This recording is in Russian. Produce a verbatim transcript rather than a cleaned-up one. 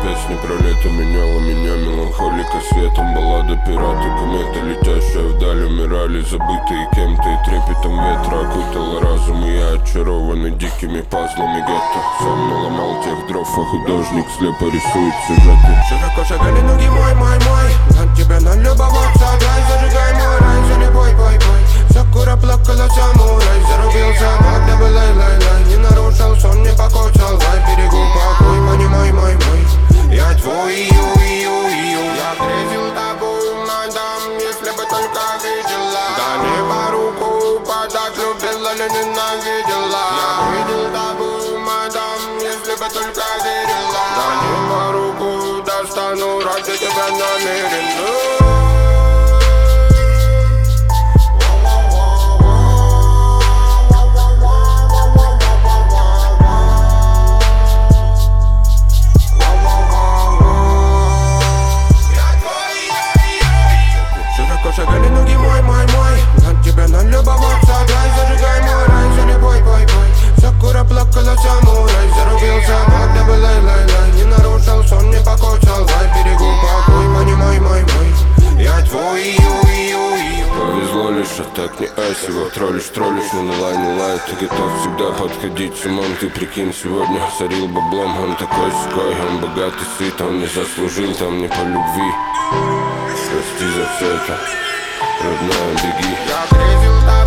Песни про лето меняла меня меланхолика светом. Баллада пираты, кометы, летящая вдаль, умирали забытые кем-то. И трепетом ветра окутала разум, и я очарованный дикими пазлами гетто. Сам наломал тех дров, а художник слепо рисует сюжеты. Широко шагали ноги мой, мой, мой. На тебя налюбоваться, дай, зажигай мой рай, за любой, бой, бой. Сакура плакала самурай, зарубился, когда был лай-лай-лай. Не нарушал сон, не покоцал, лай, берегу покой, понимай, мой, мой. Я твой, ю, ю, ю. Я грезил тобой, мадам, если бы только видела. Да не по руку подать, любила ли ненавидела. Я видел тобой, мадам, если бы только видела. Да не по руку достану, ради тебя намерен. Шагали ноги мой, мой, мой. На тебя налюбоваться, дай, зажигай мой рай, за любой, бой, бой. Сакура плакала самурай, зарубился, когда был лай-лай-лай. Не нарушал сон, не покоцал, лай, берегу покой, понимай, мой, мой. Я твой, ю-ю-ю. Повезло лишь, а так не асиво. Троллишь, троллишь, но на лай не лает. Ты готов всегда подходить с умом. Ты прикинь, сегодня сорил баблом. Он такой ской, он богатый, сыт. Он не заслужил там не по любви. Прости за все это, родная, беги. Я грезил